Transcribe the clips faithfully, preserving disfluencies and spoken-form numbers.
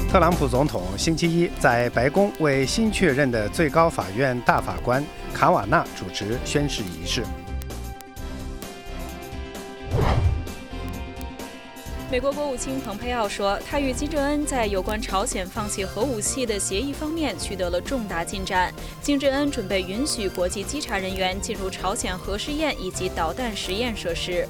特朗普总统星期一在白宫为新确任的最高法院大法官卡瓦纳主持宣誓仪式。 美国国务卿蓬佩奥说，他与金正恩在有关朝鲜放弃核武器的协议方面取得了重大进展。金正恩准备允许国际稽查人员进入朝鲜核试验以及导弹实验设施。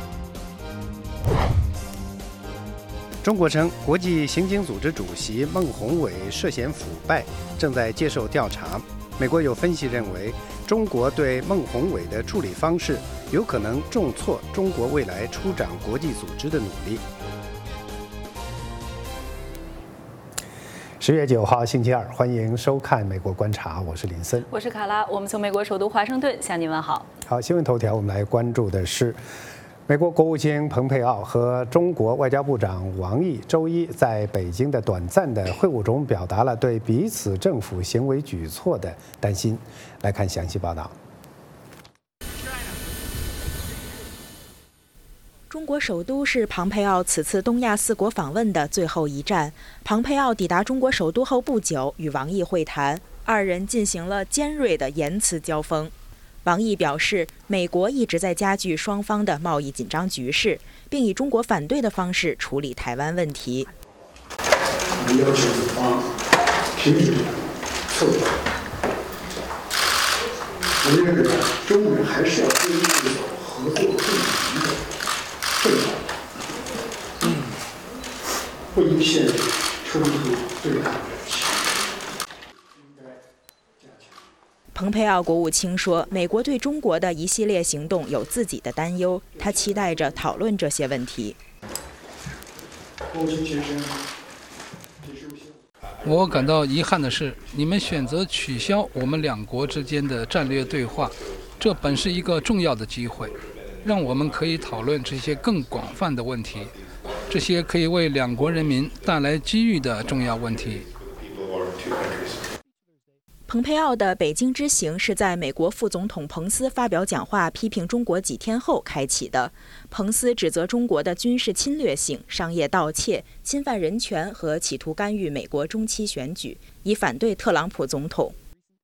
中国称，国际刑警组织主席孟宏伟涉嫌腐败，正在接受调查。美国有分析认为，中国对孟宏伟的处理方式有可能重挫中国未来出掌国际组织的努力。十月九号星期二，欢迎收看《美国观察》，我是林森， 我是卡拉，我们从美国首都华盛顿向您问好。 好，新闻头条，我们来关注的是。美国国务卿蓬佩奥和中国外交部长王毅周一在北京的短暂的会晤中，表达了对彼此政府行为举措的担心。来看详细报道。 中国首都是蓬佩奥此次东亚四国访问的最后一站。蓬佩奥抵达中国首都后不久，与王毅会谈，二人进行了尖锐的言辞交锋。王毅表示，美国一直在加剧双方的贸易紧张局势，并以中国反对的方式处理台湾问题。 我们要求美方停止策划。我们认为，中美还是要坚持合作共赢的正道，不应陷入冲突对抗。 蓬佩奥国务卿说，美国对中国的一系列行动有自己的担忧，他期待着讨论这些问题。 我感到遗憾的是，你们选择取消我们两国之间的战略对话，这本是一个重要的机会，让我们可以讨论这些更广泛的问题，这些可以为两国人民带来机遇的重要问题。 蓬佩奥的北京之行是在美国副总统彭斯发表讲话批评中国几天后开启的。彭斯指责中国的军事侵略性、商业盗窃、侵犯人权和企图干预美国中期选举，以反对特朗普总统。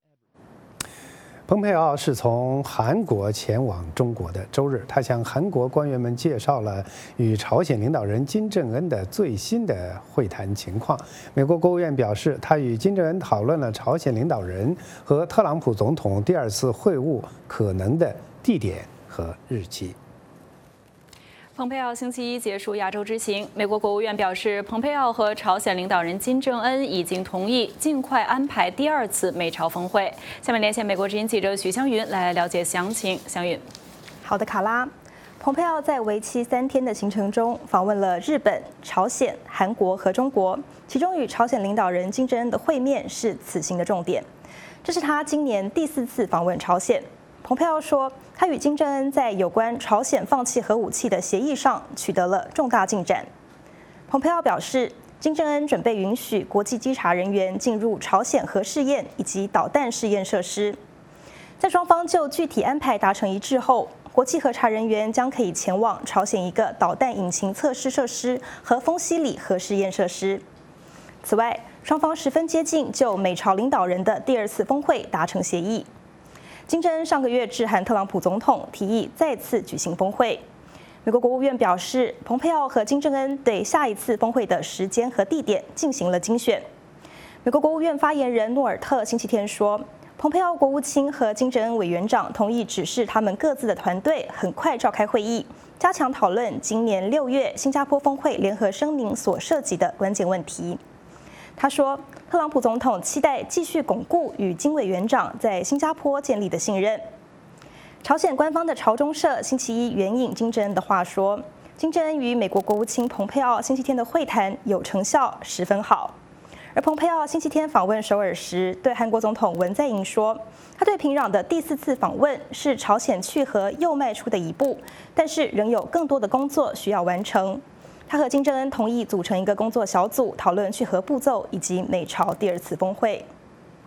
蓬佩奥是从韩国前往中国的。周日，他向韩国官员们介绍了与朝鲜领导人金正恩的最新的会谈情况。美国国务院表示，他与金正恩讨论了朝鲜领导人和特朗普总统第二次会晤可能的地点和日期。 蓬佩奥星期一结束亚洲之行，美国国务院表示，蓬佩奥和朝鲜领导人金正恩已经同意尽快安排第二次美朝峰会。下面连线美国之音记者许湘云来了解详情。湘云， 好的，卡拉。蓬佩奥在为期三天的行程中访问了日本、朝鲜、韩国和中国，其中与朝鲜领导人金正恩的会面是此行的重点。这是他今年第四次访问朝鲜。蓬佩奥说，他与金正恩在有关朝鲜放弃核武器的协议上取得了重大进展。蓬佩奥表示，金正恩准备允许国际稽查人员进入朝鲜核试验以及导弹试验设施。在双方就具体安排达成一致后，国际核查人员将可以前往朝鲜一个导弹引擎测试设施和丰西里核试验设施。此外，双方十分接近就美朝领导人的第二次峰会达成协议。金正恩上个月致函特朗普总统，提议再次举行峰会。美国国务院表示，蓬佩奥和金正恩对下一次峰会的时间和地点进行了精选。美国国务院发言人诺尔特星期天说，蓬佩奥国务卿和金正恩委员长同意指示他们各自的团队很快召开会议，加强讨论今年六月新加坡峰会联合声明所涉及的关键问题。他说，特朗普总统期待继续巩固与金委员长在新加坡建立的信任。朝鲜官方的朝中社星期一援引金正恩的话说，金正恩与美国国务卿蓬佩奥星期天的会谈有成效，十分好。而蓬佩奥星期天访问首尔时，对韩国总统文在寅说，他对平壤的第四次访问是朝鲜去核又迈出的一步，但是仍有更多的工作需要完成。他和金正恩同意组成一个工作小组，讨论去核步骤以及美朝第二次峰会。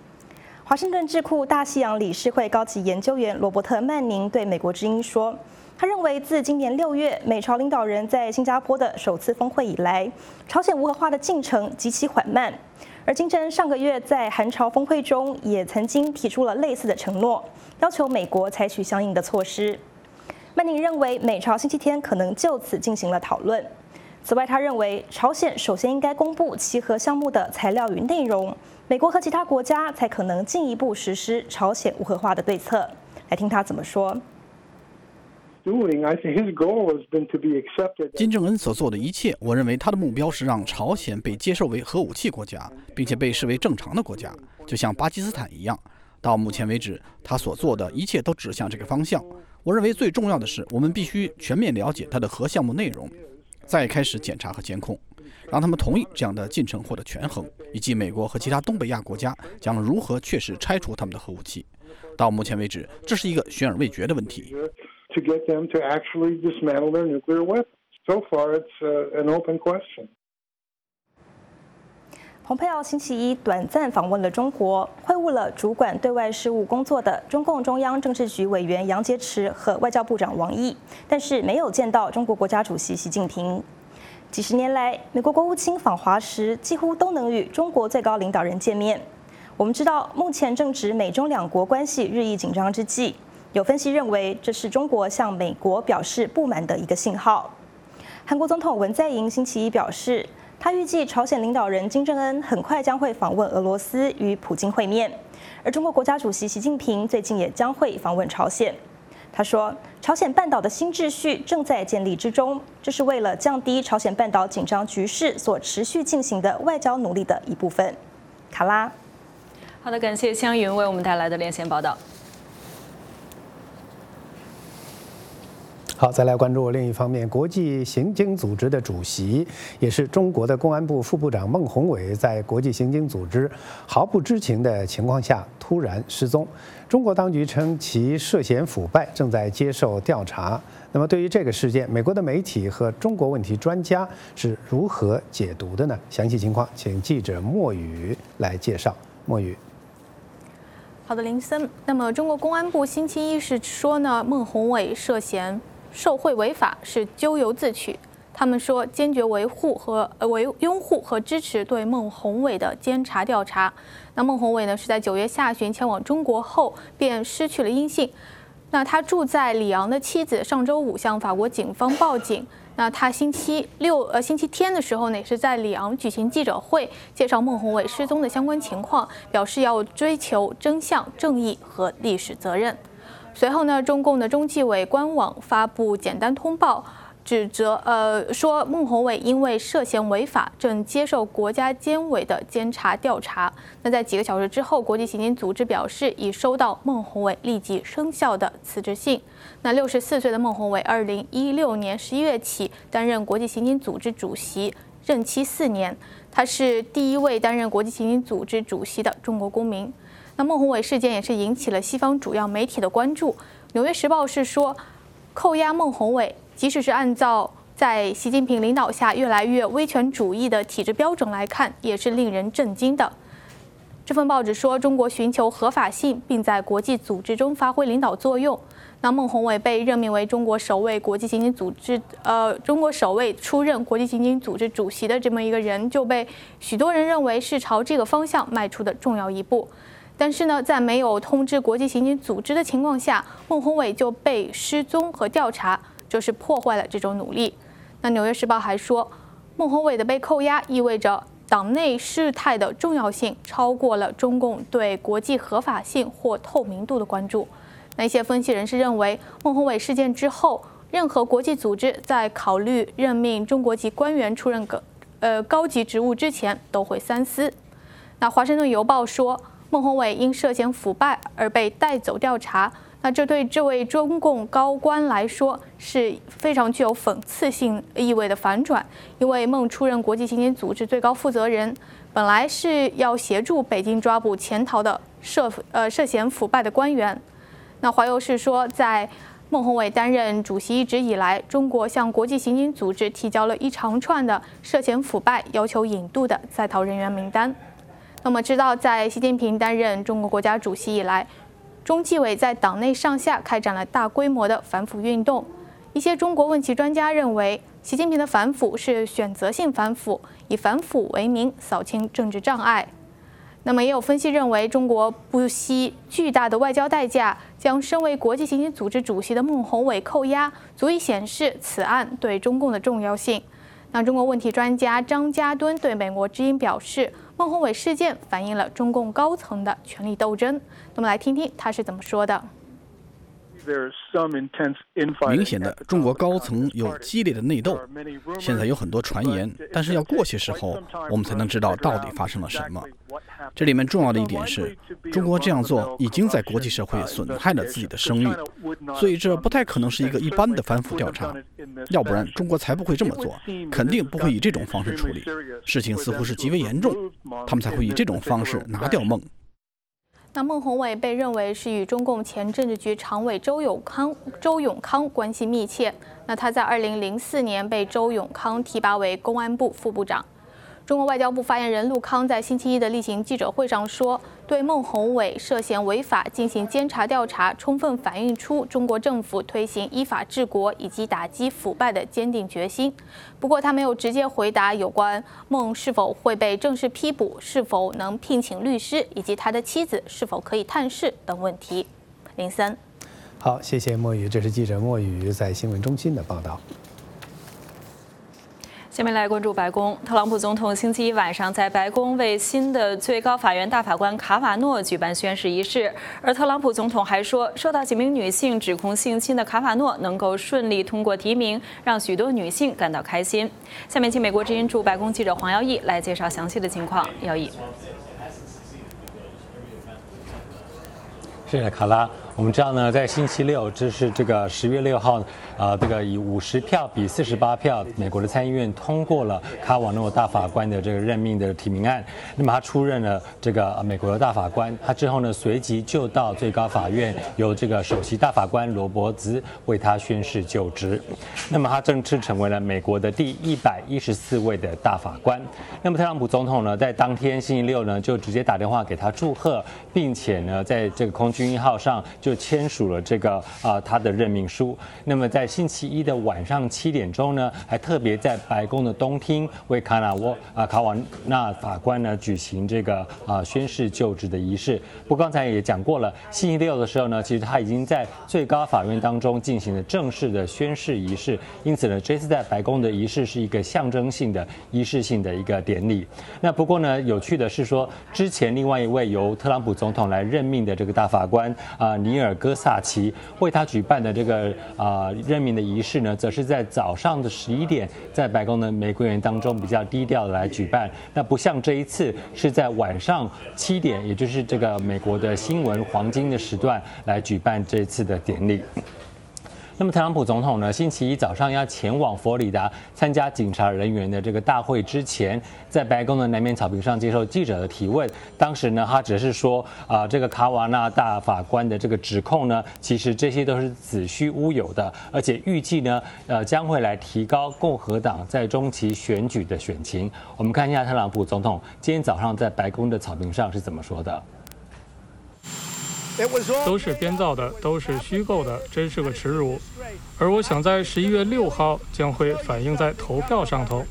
华盛顿智库大西洋理事会高级研究员罗伯特·曼宁对美国之音说， 他认为，自今年六月美朝领导人在新加坡的首次峰会以来，朝鲜无核化的进程极其缓慢。而金正恩上个月在韩朝峰会中也曾经提出了类似的承诺，要求美国采取相应的措施。曼宁认为，美朝星期天可能就此进行了讨论。此外，他认为朝鲜首先应该公布其核项目的材料与内容，美国和其他国家才可能进一步实施朝鲜无核化的对策。来听他怎么说。 金正恩所做的一切，我认为他的目标是让朝鲜被接受为核武器国家，并且被视为正常的国家，就像巴基斯坦一样。到目前为止，他所做的一切都指向这个方向。我认为最重要的是，我们必须全面了解他的核项目内容，再开始检查和监控，让他们同意这样的进程获得权衡，以及美国和其他东北亚国家将如何确实拆除他们的核武器。到目前为止，这是一个悬而未决的问题。 To get them to actually dismantle their nuclear weapons. So far, it's uh, an open question. 蓬佩奥星期一短暂访问了中国，会晤了主管对外事务工作的中共中央政治局委员杨洁篪和外交部长王毅，但是没有见到中国国家主席习近平。几十年来，美国国务卿访华时几乎都能与中国最高领导人见面。我们知道，目前正值美中两国关系日益紧张之际。有分析认为，这是中国向美国表示不满的一个信号。韩国总统文在寅星期一表示，他预计朝鲜领导人金正恩很快将会访问俄罗斯与普京会面，而中国国家主席习近平最近也将会访问朝鲜。他说，朝鲜半岛的新秩序正在建立之中，这是为了降低朝鲜半岛紧张局势所持续进行的外交努力的一部分。卡拉， 好的，感谢湘云为我们带来的连线报道。 好，再来关注另一方面，国际刑警组织的主席，也是中国的公安部副部长孟宏伟，在国际刑警组织毫不知情的情况下突然失踪。中国当局称其涉嫌腐败，正在接受调查。那么，对于这个事件，美国的媒体和中国问题专家是如何解读的呢？详细情况，请记者莫宇来介绍。莫宇。 好的，林森。那么，中国公安部星期一是说呢，孟宏伟涉嫌受贿违法，是咎由自取。他们说坚决维护和呃维拥护和支持对孟宏伟的监察调查。那孟宏伟呢是在九月下旬前往中国后便失去了音信。那他住在里昂的妻子上周五向法国警方报警。那他星期六呃星期天的时候呢，也是在里昂举行记者会，介绍孟宏伟失踪的相关情况，表示要追求真相、正义和历史责任。随后呢，中共的中纪委官网发布简单通报，指责呃说孟宏伟因为涉嫌违法，正接受国家监委的监察调查。那在几个小时之后，国际刑警组织表示已收到孟宏伟立即生效的辞职信。那六十四岁的孟宏伟，二零一六年十一月起担任国际刑警组织主席，任期四年。他是第一位担任国际刑警组织主席的中国公民。那孟宏伟事件也是引起了西方主要媒体的关注。《纽约时报》是说，扣押孟宏伟，即使是按照在习近平领导下越来越威权主义的体制标准来看，也是令人震惊的。这份报纸说，中国寻求合法性，并在国际组织中发挥领导作用。那孟宏伟被任命为中国首位国际刑警组织呃中国首位出任国际刑警组织主席的这么一个人，就被许多人认为是朝这个方向迈出的重要一步。但是呢，在没有通知国际刑警组织的情况下，孟宏伟就被失踪和调查，这是破坏了这种努力。那《纽约时报》还说，孟宏伟的被扣押意味着党内事态的重要性超过了中共对国际合法性或透明度的关注。那一些分析人士认为，孟宏伟事件之后，任何国际组织在考虑任命中国籍官员出任个呃高级职务之前，都会三思。那《华盛顿邮报》说，孟宏伟因涉嫌腐败而被带走调查，那这对这位中共高官来说是非常具有讽刺性意味的反转，因为孟出任国际刑警组织最高负责人，本来是要协助北京抓捕潜逃的涉呃涉嫌腐败的官员。那华邮是说，在孟宏伟担任主席一职以来，中国向国际刑警组织提交了一长串的涉嫌腐败、要求引渡的在逃人员名单。那么，知道在习近平担任中国国家主席以来，中纪委在党内上下开展了大规模的反腐运动。 一些中国问题专家认为，习近平的反腐是选择性反腐，以反腐为名扫清政治障碍。那么，也有分析认为，中国不惜巨大的外交代价，将身为国际刑警组织主席的孟宏伟扣押，足以显示此案对中共的重要性。那中国问题专家张家敦对美国之音表示，孟宏伟事件反映了中共高层的权力斗争。那么，来听听他是怎么说的。 明显的，中国高层有激烈的内斗。现在有很多传言，但是要过些时候，我们才能知道到底发生了什么。这里面重要的一点是，中国这样做已经在国际社会损害了自己的声誉，所以这不太可能是一个一般的反腐调查。要不然，中国才不会这么做，肯定不会以这种方式处理。事情似乎是极为严重，他们才会以这种方式拿掉孟。 那孟宏伟被认为是与中共前政治局常委周永康周永康关系密切。那他在二零零四年被周永康提拔为公安部副部长。中国外交部发言人陆康在星期一的例行记者会上说，对孟宏伟涉嫌违法进行监察调查，充分反映出中国政府推行依法治国以及打击腐败的坚定决心。不过，他没有直接回答有关孟是否会被正式批捕、是否能聘请律师，以及他的妻子是否可以探视等问题。林森， 好，谢谢莫宇，这是记者莫宇在新闻中心的报道。 下面来关注白宫。特朗普总统星期一晚上在白宫为新的最高法院大法官卡瓦诺举办宣誓仪式，而特朗普总统还说，受到几名女性指控性侵的卡瓦诺能够顺利通过提名，让许多女性感到开心。下面请美国之音驻白宫记者黄耀义来介绍详细的情况。耀义， 谢谢卡拉。我们知道呢，在星期六，这是这个十月六号，呃，这个以五十票比四十八票，美国的参议院通过了卡瓦诺大法官的这个任命的提名案。那么他出任了这个美国的大法官，他之后呢，随即就到最高法院，由这个首席大法官罗伯兹为他宣誓就职。那么他正式成为了美国的第一百一十四位的大法官。那么特朗普总统呢，在当天星期六呢，就直接打电话给他祝贺，并且呢，在这个空军一号上就签署了这个啊、呃、他的任命书。那么在星期一的晚上七点钟呢，还特别在白宫的东厅为卡纳沃啊卡瓦纳法官呢举行这个啊、呃、宣誓就职的仪式。不过刚才也讲过了，星期六的时候呢，其实他已经在最高法院当中进行了正式的宣誓仪式，因此呢，这次在白宫的仪式是一个象征性的仪式性的一个典礼。那不过呢，有趣的是说，之前另外一位由特朗普总统来任命的这个大法官啊、呃、尼尔戈萨奇为他举办的这个啊、呃、任命的仪式呢，则是在早上的十一点，在白宫的玫瑰园当中比较低调的来举办。那不像这一次是在晚上七点，也就是这个美国的新闻黄金的时段来举办这次的典礼。那么特朗普总统呢，星期一早上要前往佛罗里达参加警察人员的这个大会之前，在白宫的南面草坪上接受记者的提问。当时呢，他只是说啊、呃，这个卡瓦纳大法官的这个指控呢，其实这些都是子虚乌有的，而且预计呢，呃，将会来提高共和党在中期选举的选情。我们看一下特朗普总统今天早上在白宫的草坪上是怎么说的。 都是编造的，都是虚构的，真是个耻辱。而我想在十一月六号将会反映在投票上头。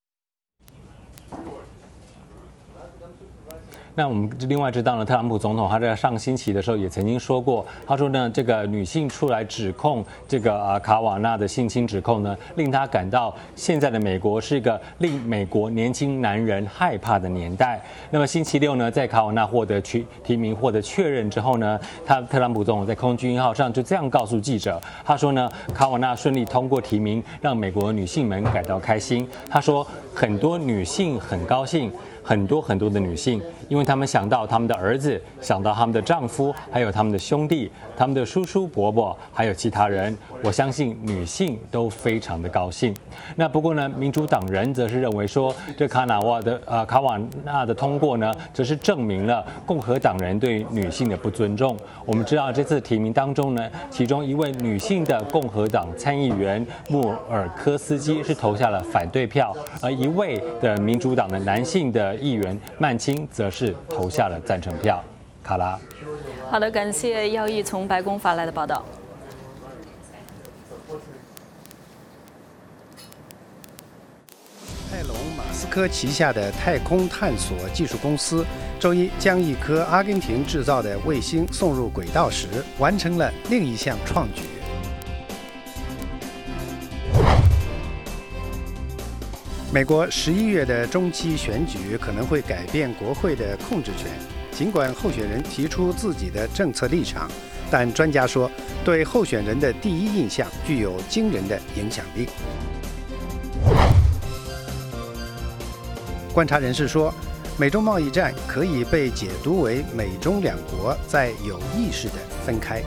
那我们另外知道呢，特朗普总统他在上星期的时候也曾经说过，他说呢，这个女性出来指控这个啊卡瓦纳的性侵指控呢，令他感到现在的美国是一个令美国年轻男人害怕的年代。那么星期六呢，在卡瓦纳获得提提名获得确认之后呢，他特朗普总统在空军一号上就这样告诉记者，他说呢，卡瓦纳顺利通过提名，让美国女性们感到开心。他说很多女性很高兴。很多很多的女性，因为她们想到他们的儿子，想到他们的丈夫，还有他们的兄弟，他们的叔叔伯伯，还有其他人。我相信女性都非常的高兴。那不过呢，民主党人则是认为说，这卡纳瓦的呃卡瓦纳的通过呢，则是证明了共和党人对女性的不尊重。我们知道这次提名当中呢，其中一位女性的共和党参议员穆尔科斯基是投下了反对票，而一位的民主党的男性的议员曼青则是投下了赞成票。卡拉， 好的，感谢耀义从白宫发来的报道。 科旗下的太空探索技术公司周一将一颗阿根廷制造的卫星送入轨道时，完成了另一项创举。美国十一月的中期选举可能会改变国会的控制权，尽管候选人提出自己的政策立场，但专家说，对候选人的第一印象具有惊人的影响力。观察人士说，美中贸易战可以被解读为美中两国在有意识地分开。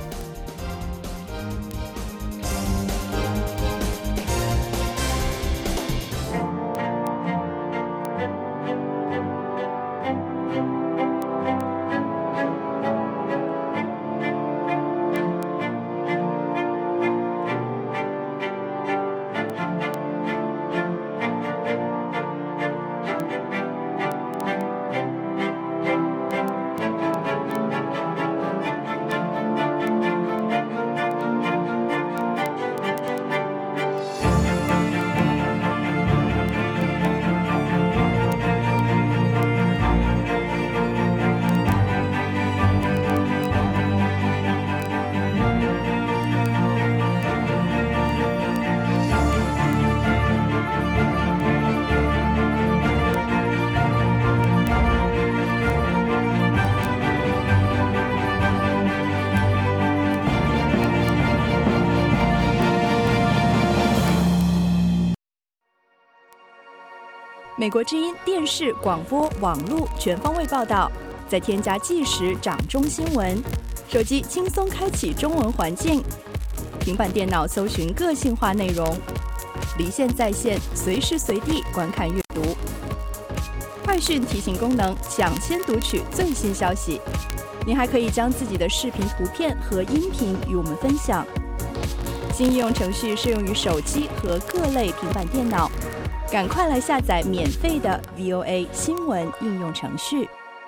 美国之音电视、广播、网络全方位报道，再添加即时掌中新闻，手机轻松开启中文环境，平板电脑搜寻个性化内容，离线在线，随时随地观看阅读。快讯提醒功能，抢先读取最新消息。您还可以将自己的视频、图片和音频与我们分享。新应用程序适用于手机和各类平板电脑。赶快来下载免费的 V O A 新闻应用程序。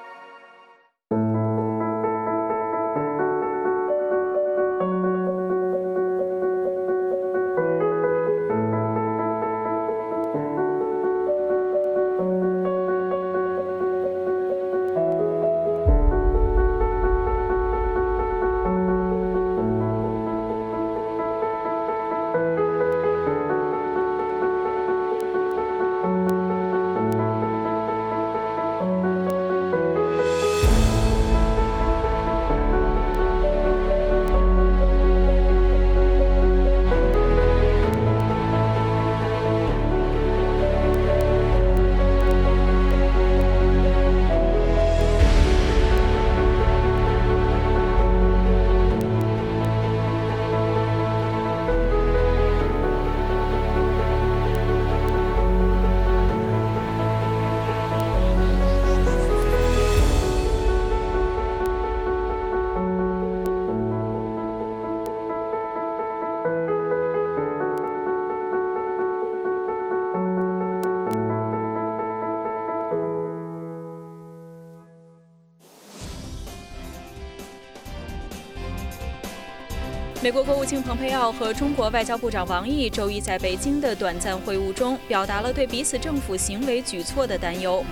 美国国务卿蓬佩奥和中国外交部长王毅周一在北京的短暂会晤中，表达了对彼此政府行为举措的担忧。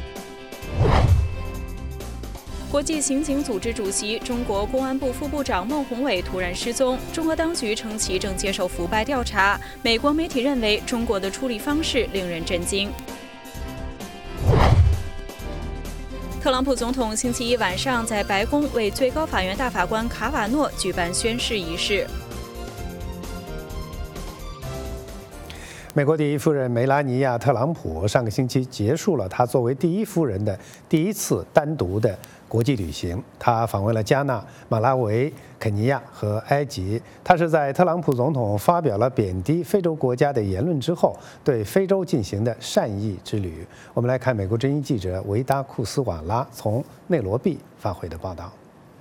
国际刑警组织主席、中国公安部副部长孟宏伟突然失踪，中国当局称其正接受腐败调查。美国媒体认为，中国的处理方式令人震惊。特朗普总统星期一晚上在白宫为最高法院大法官卡瓦诺举办宣誓仪式。 美国第一夫人梅拉尼亚·特朗普上个星期结束了她作为第一夫人的第一次单独的国际旅行，她访问了加纳、马拉维、肯尼亚和埃及。她是在特朗普总统发表了贬低非洲国家的言论之后，对非洲进行的善意之旅。我们来看美国之音记者维达库斯瓦拉从内罗毕发回的报道。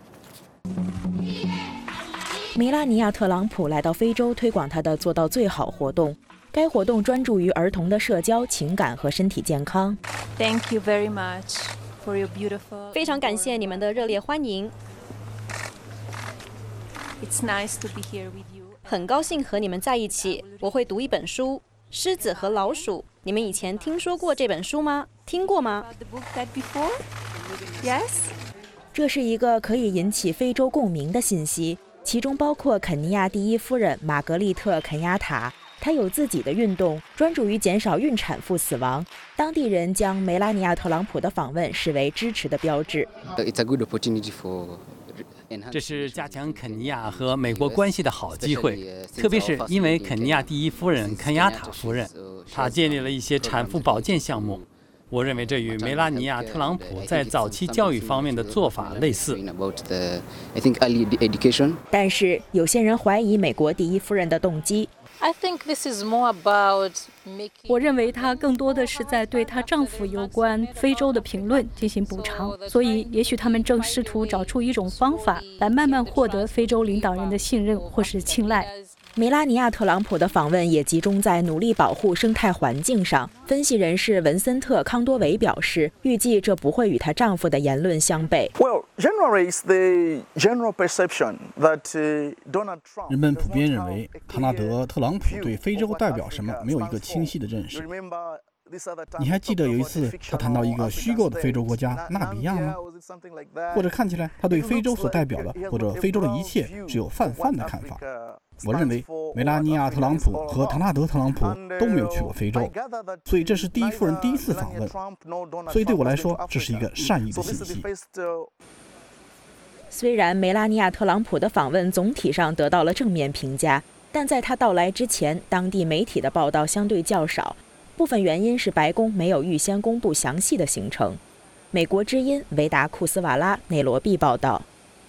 梅拉尼亚·特朗普来到非洲推广她的做到最好活动。该活动专注于儿童的社交、情感和身体健康。 Thank you very much for your beautiful. 非常感谢你们的热烈欢迎。 It's nice to be here with you. 很高兴和你们在一起。我会读一本书。 狮子和老鼠，你们以前听说过这本书吗？听过吗？ Yes。 这是一个可以引起非洲共鸣的信息，其中包括肯尼亚第一夫人玛格丽特·肯亚塔。她有自己的运动，专注于减少孕产妇死亡。当地人将梅拉尼亚·特朗普的访问视为支持的标志。 这是加强肯尼亚和美国关系的好机会，特别是因为肯尼亚第一夫人肯亚塔夫人，她建立了一些产妇保健项目。我认为这与梅拉尼亚·特朗普在早期教育方面的做法类似。 但是有些人怀疑美国第一夫人的动机。 我认为她更多的是在对她丈夫有关非洲的评论进行补偿，所以也许他们正试图找出一种方法来慢慢获得非洲领导人的信任或是青睐。 梅拉尼亚·特朗普的访问也集中在努力保护生态环境上。分析人士文森特·康多维表示，预计这不会与她丈夫的言论相悖。 人们普遍认为，唐纳德·特朗普对非洲代表什么没有一个清晰的认识。你还记得有一次他谈到一个虚构的非洲国家纳比亚吗？或者看起来他对非洲所代表的或者非洲的一切只有泛泛的看法。我认为梅拉尼亚·特朗普和唐纳德·特朗普都没有去过非洲，所以这是第一夫人第一次访问，所以对我来说这是一个善意的信息。 虽然梅拉尼亚·特朗普的访问总体上得到了正面评价，但在他到来之前，当地媒体的报道相对较少，部分原因是白宫没有预先公布详细的行程。美国之音维达库斯瓦拉内罗毕报道。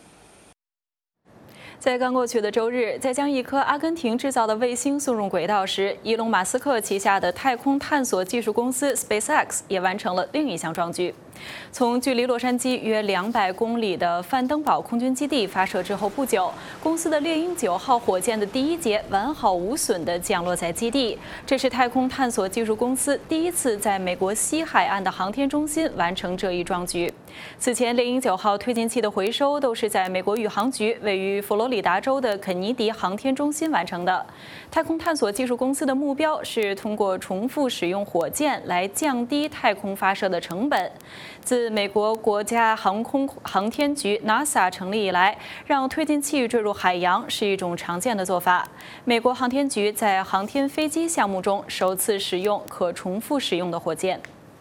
在刚过去的周日，在将一颗阿根廷制造的卫星送入轨道时，伊隆马斯克旗下的太空探索技术公司 SpaceX 也完成了另一项壮举。从距离洛杉矶约两百公里的范登堡空军基地发射之后不久，公司的猎鹰九号火箭的第一节完好无损地降落在基地。这是太空探索技术公司第一次在美国西海岸的航天中心完成这一壮举。此前，猎鹰九号推进器的回收都是在美国宇航局位于佛罗里达州的肯尼迪航天中心完成的。太空探索技术公司的目标是通过重复使用火箭来降低太空发射的成本。自美国国家航空航天局 NASA 成立以来，让推进器坠入海洋是一种常见的做法。美国航天局在航天飞机项目中首次使用可重复使用的火箭。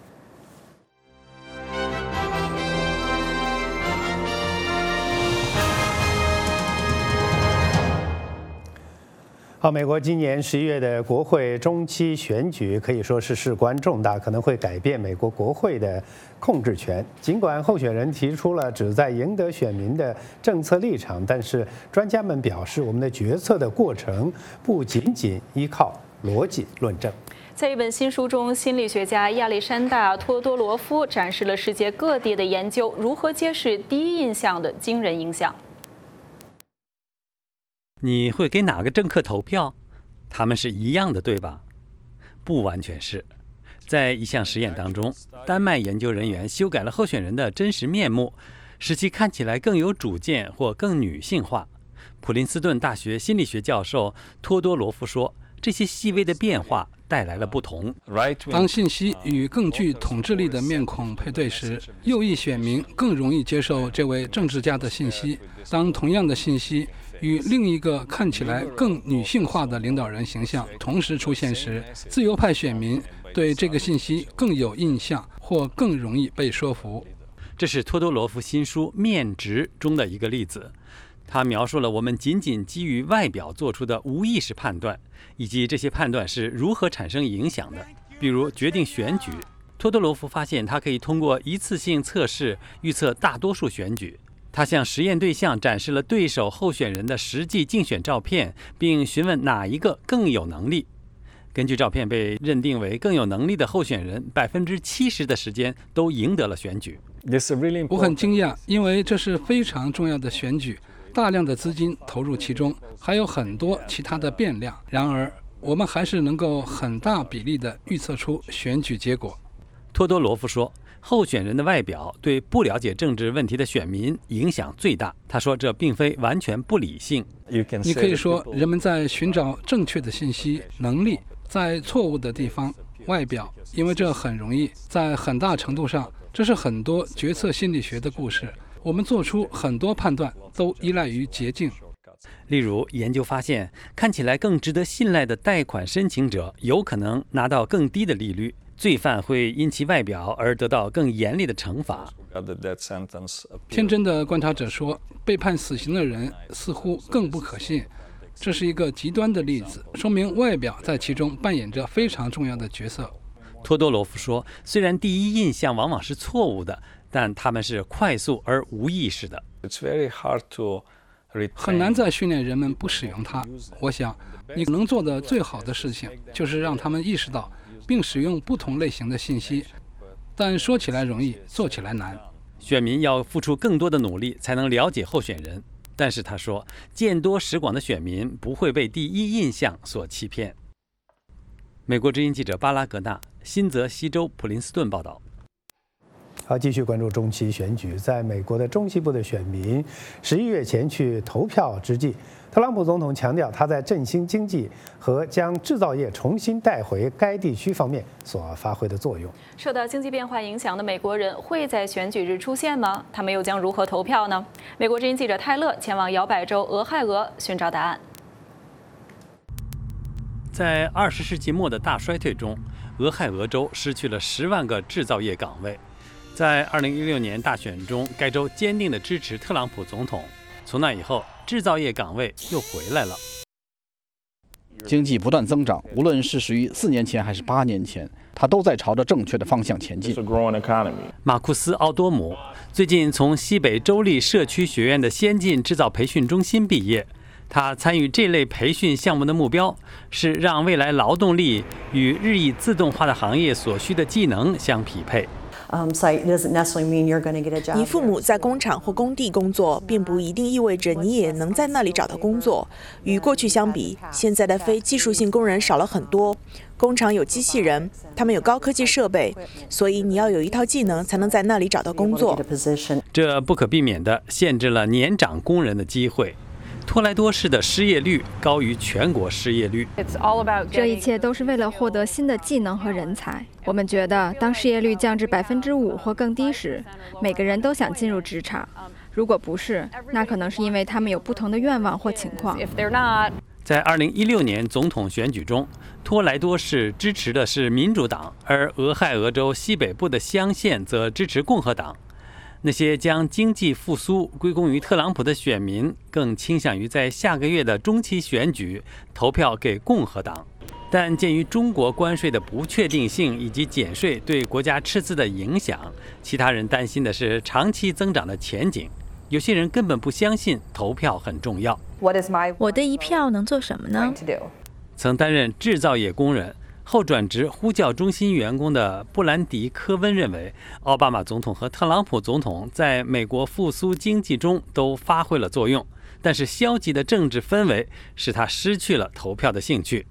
好，美国今年十一月的国会中期选举可以说是事关重大，可能会改变美国国会的控制权。尽管候选人提出了旨在赢得选民的政策立场，但是专家们表示，我们的决策的过程不仅仅依靠逻辑论证。 在一本新书中，心理学家亚历山大·托多罗夫展示了世界各地的研究如何揭示第一印象的惊人影响。 你会给哪个政客投票？他们是一样的，对吧？不完全是。在一项实验当中，丹麦研究人员修改了候选人的真实面目，使其看起来更有主见或更女性化。普林斯顿大学心理学教授托多罗夫说，这些细微的变化带来了不同。 当信息与更具统治力的面孔配对时，右翼选民更容易接受这位政治家的信息。当同样的信息与另一个看起来更女性化的领导人形象同时出现时，自由派选民对这个信息更有印象，或更容易被说服。 这是托多罗夫新书《面值》中的一个例子。他描述了我们仅仅基于外表做出的无意识判断，以及这些判断是如何产生影响的。比如决定选举，托多罗夫发现他可以通过一次性测试预测大多数选举。他向实验对象展示了对手候选人的实际竞选照片，并询问哪一个更有能力。根据照片被认定为更有能力的候选人，百分之七十的时间都赢得了选举。 我很惊讶，因为这是非常重要的选举，大量的资金投入其中，还有很多其他的变量。然而，我们还是能够很大比例地预测出选举结果。 托多罗夫说，候选人的外表对不了解政治问题的选民影响最大。他说，这并非完全不理性。 你可以说，人们在寻找正确的信息、能力、 在错误的地方，外表，因为这很容易，在很大程度上，这是很多决策心理学的故事。我们做出很多判断都依赖于捷径。 例如，研究发现，看起来更值得信赖的贷款申请者有可能拿到更低的利率，罪犯会因其外表而得到更严厉的惩罚。 天真的观察者说，被判死刑的人似乎更不可信。这是一个极端的例子，说明外表在其中扮演着非常重要的角色。 托多罗夫说，虽然第一印象往往是错误的，但他们是快速而无意识的。 很难再训练人们不使用它。我想，你能做的最好的事情就是让他们意识到并使用不同类型的信息，但说起来容易，做起来难。 选民要付出更多的努力才能了解候选人，但是他说，见多识广的选民不会被第一印象所欺骗。美国之音记者巴拉格纳，新泽西州普林斯顿报道。 好，继续关注中期选举。在美国的中西部的选民十一月前去投票之际，特朗普总统强调他在振兴经济和将制造业重新带回该地区方面所发挥的作用。 受到经济变化影响的美国人会在选举日出现吗？他们又将如何投票呢？美国之音记者泰勒前往摇摆州俄亥俄寻找答案。 在二十世纪末的大衰退中，俄亥俄州失去了十万个制造业岗位。在二零一六年大选中，该州坚定地支持特朗普总统。从那以后，制造业岗位又回来了。 经济不断增长，无论是始于四年前还是八年前，它都在朝着正确的方向前进。 马库斯·奥多姆最近从西北州立社区学院的先进制造培训中心毕业。他参与这类培训项目的目标是让未来劳动力与日益自动化的行业所需的技能相匹配。 你父母在工厂或工地工作，并不一定意味着你也能在那里找到工作。与过去相比，现在的非技术性工人少了很多。工厂有机器人，他们有高科技设备，所以你要有一套技能才能在那里找到工作。 这不可避免地限制了年长工人的机会。托莱多市的失业率高于全国失业率。 这一切都是为了获得新的技能和人才。我们觉得，当失业率降至百分之五或更低时，每个人都想进入职场。如果不是，那可能是因为他们有不同的愿望或情况。 在二零一六年总统选举中，托莱多市支持的是民主党，而俄亥俄州西北部的乡县则支持共和党。那些将经济复苏归功于特朗普的选民，更倾向于在下个月的中期选举投票给共和党。但鉴于中国关税的不确定性以及减税对国家赤字的影响，其他人担心的是长期增长的前景。有些人根本不相信投票很重要。 我的一票能做什么呢？ 曾担任制造业工人后转职呼叫中心员工的布兰迪·科温认为，奥巴马总统和特朗普总统在美国复苏经济中都发挥了作用，但是消极的政治氛围使他失去了投票的兴趣。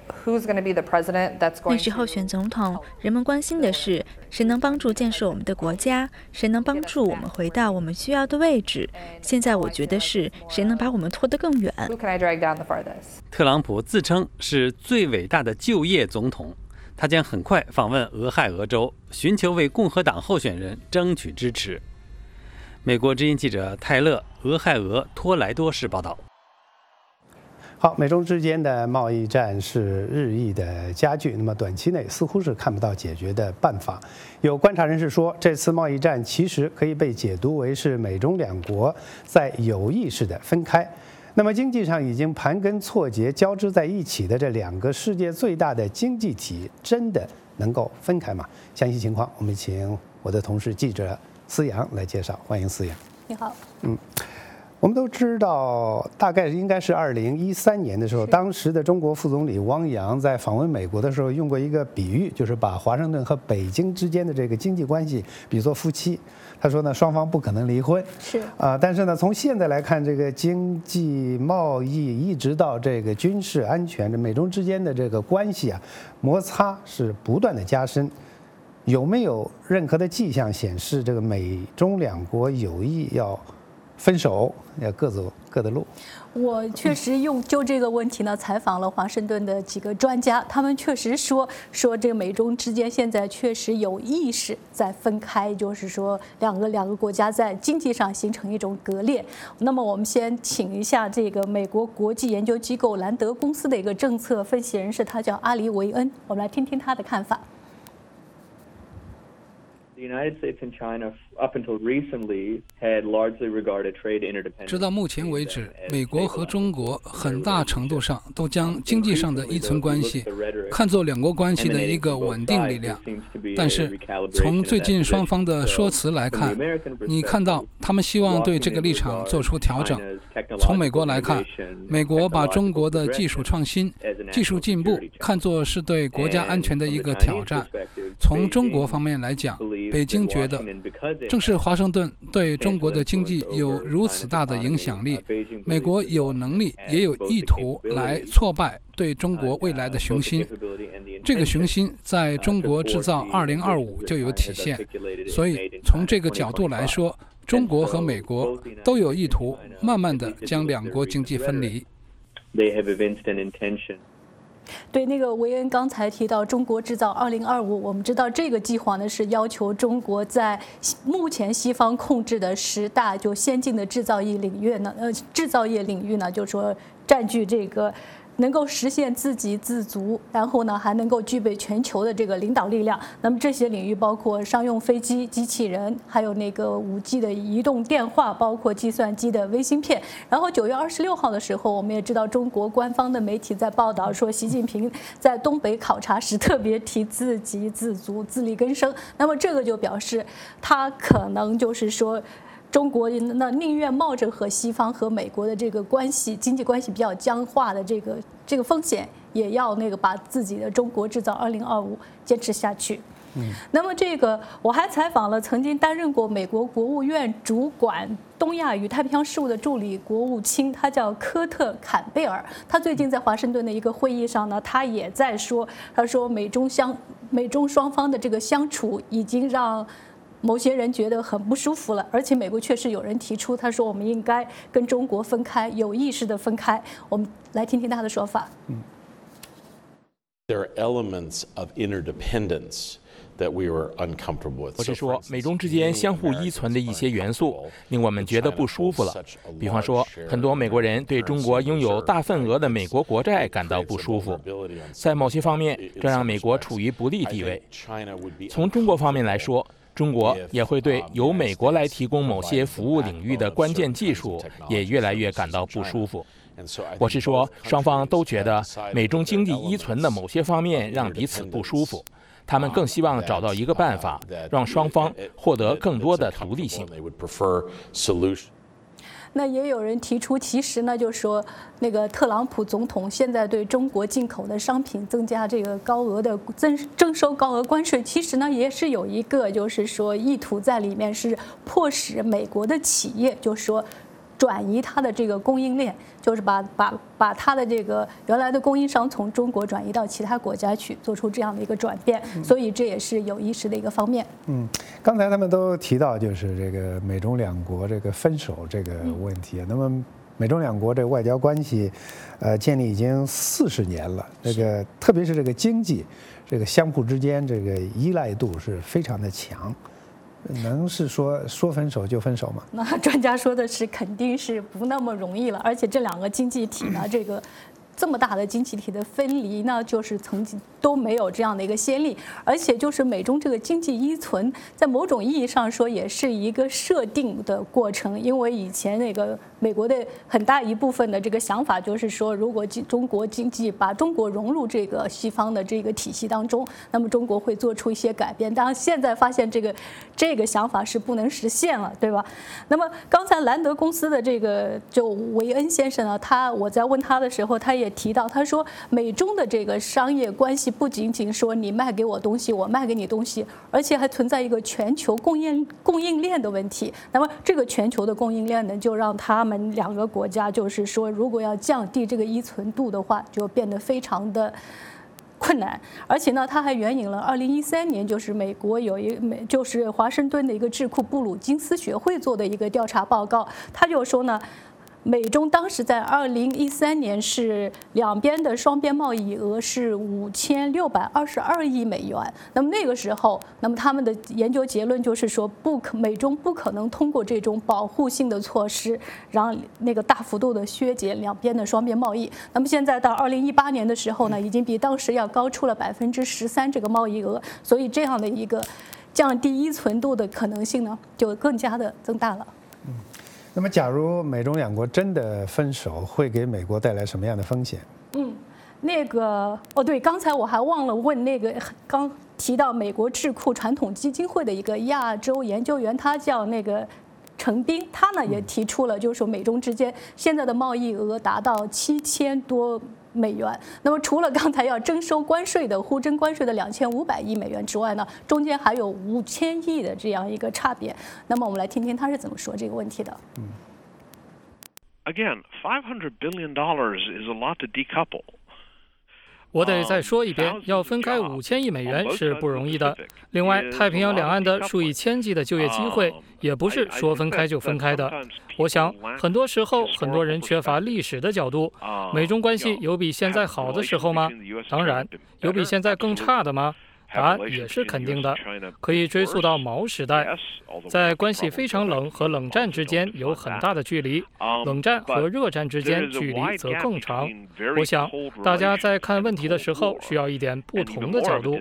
那时候选总统，人们关心的是谁能帮助建设我们的国家，谁能帮助我们回到我们需要的位置。现在我觉得是谁能把我们拖得更远。 特朗普自称是最伟大的就业总统，他将很快访问俄亥俄州，寻求为共和党候选人争取支持。美国之音记者泰勒，俄亥俄托莱多市报道。 好，美中之间的贸易战是日益的加剧，那么短期内似乎是看不到解决的办法。有观察人士说，这次贸易战其实可以被解读为是美中两国在有意识的分开。那么经济上已经盘根错节交织在一起的这两个世界最大的经济体，真的能够分开吗？详细情况我们请我的同事记者思阳来介绍。欢迎思阳。 你好。 嗯。我们都知道，大概应该是二零一三年的时候，当时的中国副总理汪洋在访问美国的时候用过一个比喻，就是把华盛顿和北京之间的这个经济关系比作夫妻。他说呢，双方不可能离婚。 是啊、呃，但是呢，从现在来看，这个经济贸易一直到这个军事安全，这美中之间的这个关系啊，摩擦是不断的加深。有没有任何的迹象显示，这个美中两国有意要分手，要各走各的路。 我确实用就这个问题呢，采访了华盛顿的几个专家，他们确实说说这个美中之间现在确实有意识在分开，就是说两个两个国家在经济上形成一种割裂。那么我们先请一下这个美国国际研究机构兰德公司的一个政策分析人士，他叫阿黎维恩，我们来听听他的看法。 The United States and China, up until recently, had largely regarded trade interdependence. 直到目前为止，美国和中国很大程度上都将经济上的依存关系看作两国关系的一个稳定力量。但是，从最近双方的说辞来看，你看到他们希望对这个立场做出调整。从美国来看，美国把中国的技术创新、技术进步看作是对国家安全的一个挑战。从中国方面来讲，北京觉得，正是华盛顿对中国的经济有如此大的影响力，美国有能力也有意图来挫败对中国未来的雄心。这个雄心在中国制造二零二五就有体现。所以从这个角度来说，中国和美国都有意图慢慢地将两国经济分离。 对，那个维恩刚才提到中国制造二零二五，我们知道这个计划呢是要求中国在目前西方控制的十大就先进的制造业领域呢，呃，制造业领域呢，就说占据这个。能够实现自给自足，然后呢还能够具备全球的这个领导力量。那么这些领域包括商用飞机、机器人，还有那个五 G 的移动电话，包括计算机的微芯片。然后九月二十六号的时候，我们也知道中国官方的媒体在报道说，习近平在东北考察时特别提自给自足、自力更生。那么这个就表示他可能就是说。中国那宁愿冒着和西方和美国的这个关系、经济关系比较僵化的这个这个风险，也要那个把自己的中国制造二零二五坚持下去。嗯，那么这个我还采访了曾经担任过美国国务院主管东亚与太平洋事务的助理国务卿，他叫科特·坎贝尔。他最近在华盛顿的一个会议上呢，他也在说，他说美中相美中双方的这个相处已经让。某些人觉得很不舒服了，而且美国确实有人提出，他说我们应该跟中国分开，有意识的分开。我们来听听他的说法。嗯 There are elements of interdependence that we were uncomfortable with. 我是说，美中之间相互依存的一些元素令我们觉得不舒服了。比方说，很多美国人对中国拥有大份额的美国国债感到不舒服，在某些方面，这让美国处于不利地位。从中国方面来说，中国也会对由美国来提供某些服务领域的关键技术也越来越感到不舒服。我是说，双方都觉得美中经济依存的某些方面让彼此不舒服，他们更希望找到一个办法，让双方获得更多的独立性。 那也有人提出，其实呢，就是说那个特朗普总统现在对中国进口的商品增加这个高额的增征收高额关税，其实呢也是有一个就是说意图在里面，是迫使美国的企业就是说转移它的这个供应链，就是把把把它的这个原来的供应商从中国转移到其他国家去，做出这样的一个转变，所以这也是有意识的一个方面。嗯， 刚才他们都提到就是这个美中两国这个分手这个问题。嗯、那么美中两国这个外交关系，呃，建立已经四十年了。这个特别是这个经济，这个相互之间这个依赖度是非常的强。能是说说分手就分手吗？ 那专家说的是肯定是不那么容易了，而且这两个经济体呢，这个这么大的经济体的分离呢，就是曾经都没有这样的一个先例，而且就是美中这个经济依存，在某种意义上说也是一个设定的过程，因为以前那个美国的很大一部分的这个想法就是说，如果中国经济把中国融入这个西方的这个体系当中，那么中国会做出一些改变。当然，现在发现这个这个想法是不能实现了，对吧？那么刚才兰德公司的这个就维恩先生呢，他我在问他的时候，他也提到，他说美中的这个商业关系不仅仅说你卖给我东西，我卖给你东西，而且还存在一个全球供应供应链的问题。那么这个全球的供应链呢，就让他们两个国家就是说，如果要降低这个依存度的话，就变得非常的困难，而且呢，他还援引了二零一三年，就是美国有一美，就是华盛顿的一个智库布鲁金斯学会做的一个调查报告，他就说呢，美中当时在二零一三年是两边的双边贸易额是五千六百二十二亿美元。那么那个时候，那么他们的研究结论就是说，不可美中不可能通过这种保护性的措施，让那个大幅度的削减两边的双边贸易。那么现在到二零一八年的时候呢，已经比当时要高出了百分之十三这个贸易额，所以这样的一个降低依存度的可能性呢，就更加的增大了。 嗯。那么，假如美中两国真的分手，会给美国带来什么样的风险？ 嗯，那个哦，对，刚才我还忘了问那个刚提到美国智库传统基金会的一个亚洲研究员，他叫那个陈斌，他呢也提出了，就是说美中之间现在的贸易额达到七千多美元。那么除了刚才要征收关税的互征关税的两千五百亿美元之外呢，中间还有五千亿的这样一个差别。那么我们来听听他是怎么说这个问题的。 嗯。 Again, five hundred billion dollars is a lot to decouple. 我得再说一遍，要分开五千亿美元是不容易的。另外，太平洋两岸的数以千计的就业机会，也不是说分开就分开的。我想，很多时候很多人缺乏历史的角度。美中关系有比现在好的时候吗？当然，有比现在更差的吗？答案也是肯定的，可以追溯到毛时代，在关系非常冷和冷战之间有很大的距离，冷战和热战之间距离则更长。我想大家在看问题的时候需要一点不同的角度。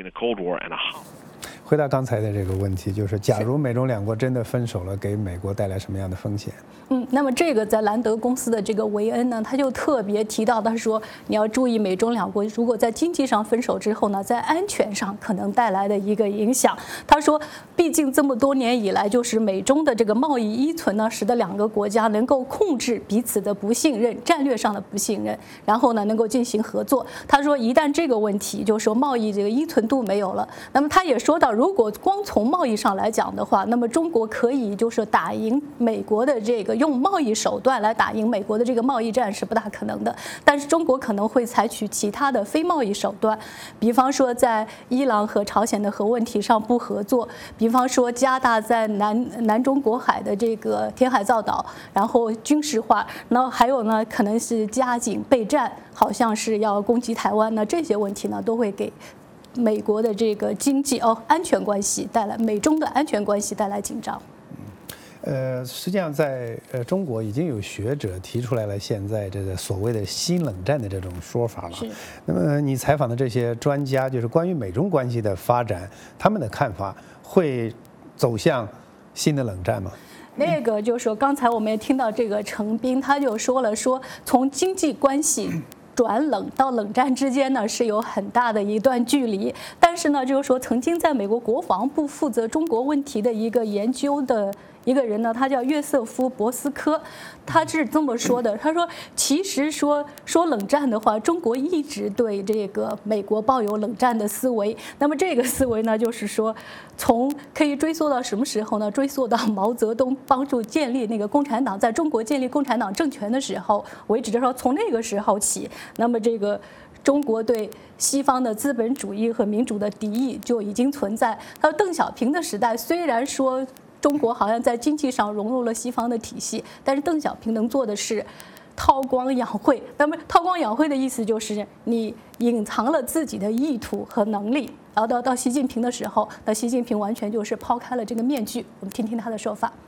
回答刚才的这个问题，就是假如美中两国真的分手了，给美国带来什么样的风险？ 嗯，那么这个在兰德公司的这个维恩呢，他就特别提到，他说你要注意美中两国如果在经济上分手之后呢，在安全上可能带来的一个影响。他说，毕竟这么多年以来，就是美中的这个贸易依存呢，使得两个国家能够控制彼此的不信任，战略上的不信任，然后呢能够进行合作。他说，一旦这个问题，就是说贸易这个依存度没有了，那么他也说到，如果光从贸易上来讲的话，那么中国可以就是打赢美国的这个用贸易手段来打赢美国的这个贸易战是不大可能的，但是中国可能会采取其他的非贸易手段，比方说在伊朗和朝鲜的核问题上不合作，比方说加大在南南中国海的这个填海造岛，然后军事化，然后还有呢可能是加紧备战，好像是要攻击台湾，那这些问题呢都会给美国的这个经济哦安全关系带来美中的安全关系带来紧张。 呃，实际上在呃中国已经有学者提出来了现在这个所谓的新冷战的这种说法了。 是。 那么你采访的这些专家，就是关于美中关系的发展，他们的看法会走向新的冷战吗？ 那个就是说，刚才我们也听到这个程斌他就说了，说从经济关系转冷到冷战之间呢是有很大的一段距离，但是呢，就是说曾经在美国国防部负责中国问题的一个研究的一个人呢，他叫约瑟夫·博斯科，他是这么说的，他说，其实说说冷战的话，中国一直对这个美国抱有冷战的思维，那么这个思维呢，就是说，从可以追溯到什么时候呢？追溯到毛泽东帮助建立那个共产党，在中国建立共产党政权的时候为止，就说从那个时候起，那么这个中国对西方的资本主义和民主的敌意就已经存在。他说，邓小平的时代虽然说中国好像在经济上融入了西方的体系，但是邓小平能做的是韬光养晦。那么韬光养晦的意思就是你隐藏了自己的意图和能力。然后到到习近平的时候，那习近平完全就是抛开了这个面具。我们听听他的说法。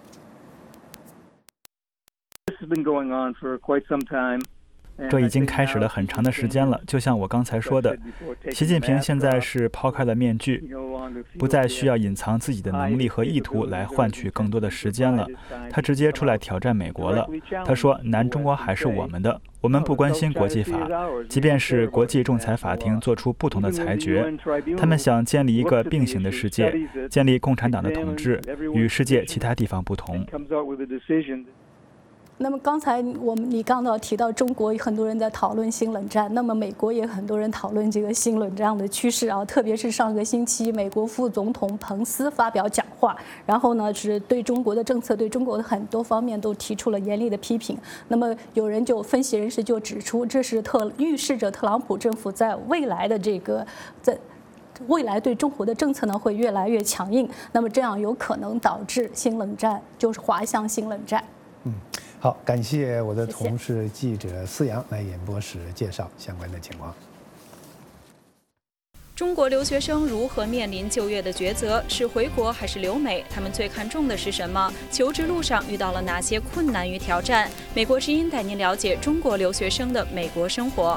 This has been going on for quite some time. 这已经开始了很长的时间了，就像我刚才说的，习近平现在是抛开了面具，不再需要隐藏自己的能力和意图来换取更多的时间了。他直接出来挑战美国了。他说，南中国海是我们的，我们不关心国际法，即便是国际仲裁法庭做出不同的裁决，他们想建立一个并行的世界，建立共产党的统治，与世界其他地方不同。 那么刚才我们你刚刚提到中国很多人在讨论新冷战，那么美国也很多人讨论这个新冷战的趋势啊，特别是上个星期美国副总统彭斯发表讲话，然后呢是对中国的政策、对中国的很多方面都提出了严厉的批评。那么有人就分析人士就指出，这是特预示着特朗普政府在未来的这个在。未来对中国的政策呢会越来越强硬，那么这样有可能导致新冷战就是滑向新冷战。 嗯，好，感谢我的同事记者思阳来演播室介绍相关的情况。 中国留学生如何面临就业的抉择？是回国还是留美？他们最看重的是什么？求职路上遇到了哪些困难与挑战？美国之音带您了解中国留学生的美国生活。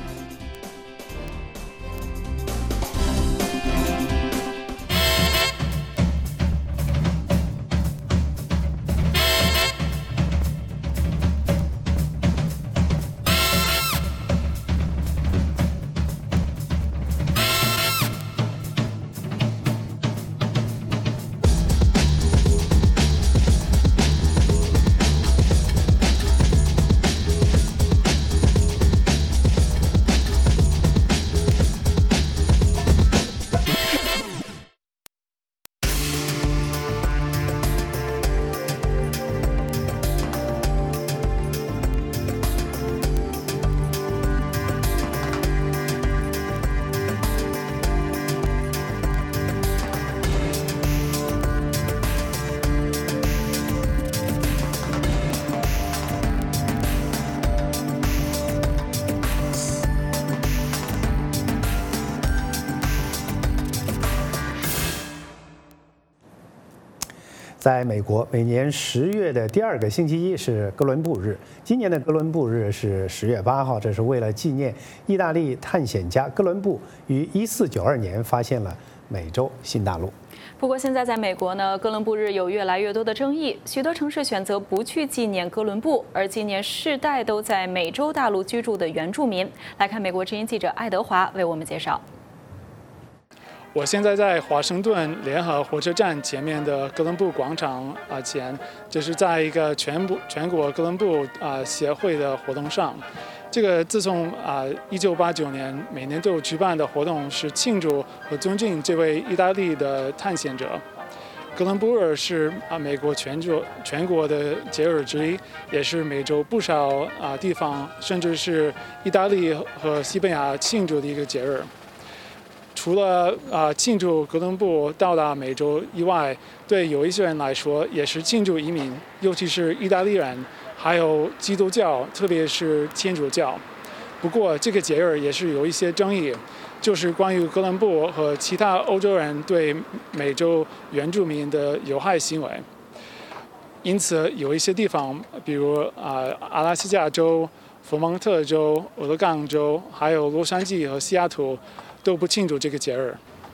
在美国，每年十月的第二个星期一是哥伦布日。今年的哥伦布日是十月八号，这是为了纪念意大利探险家哥伦布于一四九二年发现了美洲新大陆。 不过，现在在美国呢，哥伦布日有越来越多的争议，许多城市选择不去纪念哥伦布，而纪念世代都在美洲大陆居住的原住民。来看美国之音记者爱德华为我们介绍。 我现在在华盛顿联合火车站前面的哥伦布广场啊前，这是在一个全部全国哥伦布啊协会的活动上。这个自从啊一九八九年每年都举办的活动是庆祝和尊敬这位意大利的探险者。哥伦布日是啊美国全国全国的节日之一，也是美洲不少啊地方，甚至是意大利和西班牙庆祝的一个节日。除了啊庆祝哥伦布到达美洲以外，对有一些人来说也是庆祝移民，尤其是意大利人，还有基督教，特别是天主教。不过这个节日也是有一些争议，就是关于哥伦布和其他欧洲人对美洲原住民的有害行为。因此有一些地方，比如啊阿拉斯加州、佛蒙特州、俄勒冈州，还有洛杉矶和西雅图，都不庆祝这个节日。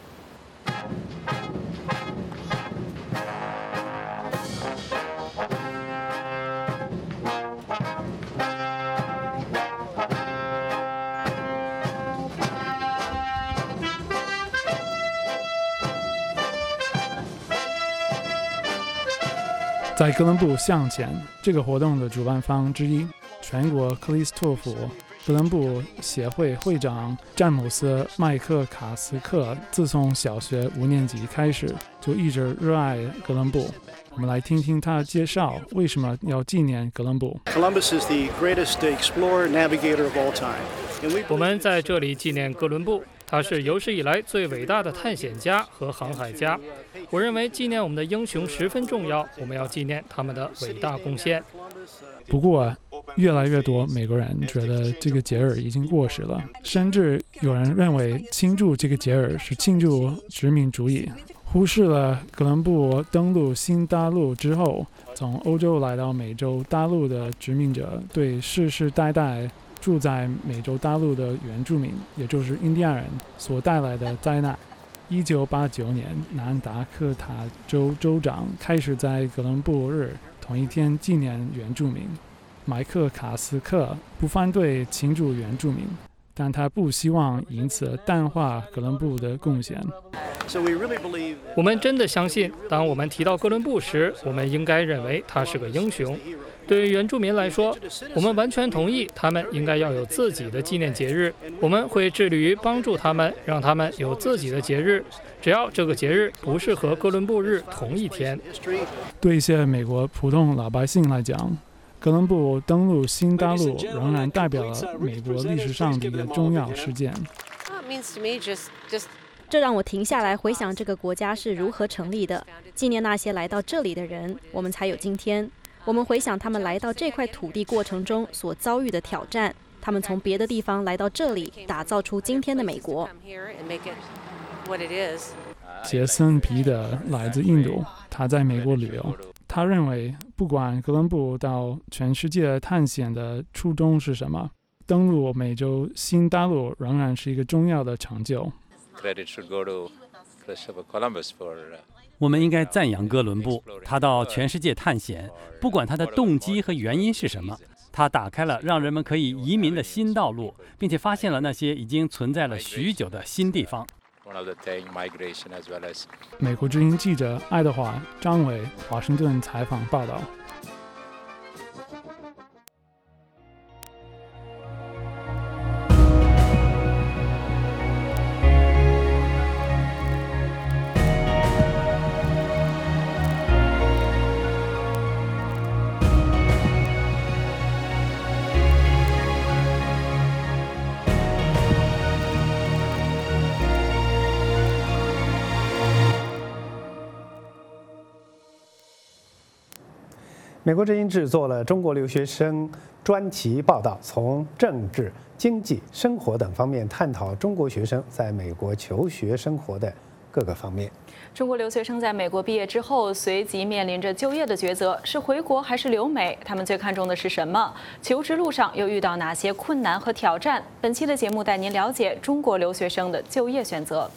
在哥伦布向前这个活动的主办方之一，全国克里斯托弗哥伦布协会会长詹姆斯·麦克卡斯克，自从小学五年级开始就一直热爱哥伦布。我们来听听他介绍为什么要纪念哥伦布。 Columbus is the greatest explorer navigator of all time. 我们在这里纪念哥伦布，他是有史以来最伟大的探险家和航海家。我认为纪念我们的英雄十分重要，我们要纪念他们的伟大贡献。 不过，越来越多美国人觉得这个节日已经过时了，甚至有人认为庆祝这个节日是庆祝殖民主义，忽视了哥伦布登陆新大陆之后，从欧洲来到美洲大陆的殖民者对世世代代住在美洲大陆的原住民，也就是印第安人所带来的灾难。一九八九年，南达科他州州长开始在哥伦布日同一天纪念原住民。麦克卡斯克不反对庆祝原住民，但他不希望因此淡化哥伦布的贡献。 我们真的相信，当我们提到哥伦布时，我们应该认为他是个英雄。对于原住民来说，我们完全同意他们应该要有自己的纪念节日。我们会致力于帮助他们，让他们有自己的节日，只要这个节日不是和哥伦布日同一天。 对一些美国普通老百姓来讲，哥伦布登陆新大陆仍然代表了美国历史上的一个重要事件。 这让我停下来回想这个国家是如何成立的，纪念那些来到这里的人，我们才有今天。我们回想他们来到这块土地过程中所遭遇的挑战，他们从别的地方来到这里，打造出今天的美国。 杰森·彼得来自印度，他在美国旅游。他认为，不管哥伦布到全世界探险的初衷是什么，登陆美洲新大陆仍然是一个重要的成就。 我们应该赞扬哥伦布，他到全世界探险，不管他的动机和原因是什么，他打开了让人们可以移民的新道路，并且发现了那些已经存在了许久的新地方。 美国之音记者爱德华·张伟华盛顿采访报道。美国之音制作了中国留学生专题报道，从政治、经济、生活等方面探讨中国学生在美国求学生活的各个方面。 中国留学生在美国毕业之后，随即面临着就业的抉择，是回国还是留美？他们最看重的是什么？求职路上又遇到哪些困难和挑战？本期的节目带您了解中国留学生的就业选择。